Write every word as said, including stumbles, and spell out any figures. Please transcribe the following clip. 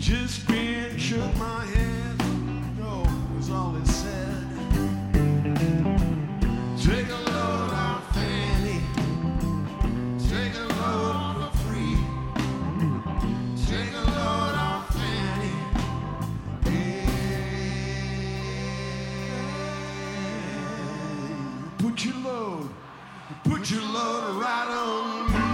just grinned and shook my head. No, was all he said. Take a load off Fanny. Take a load for free. Take a load off Fanny. Hey, put your load, put your load right on me.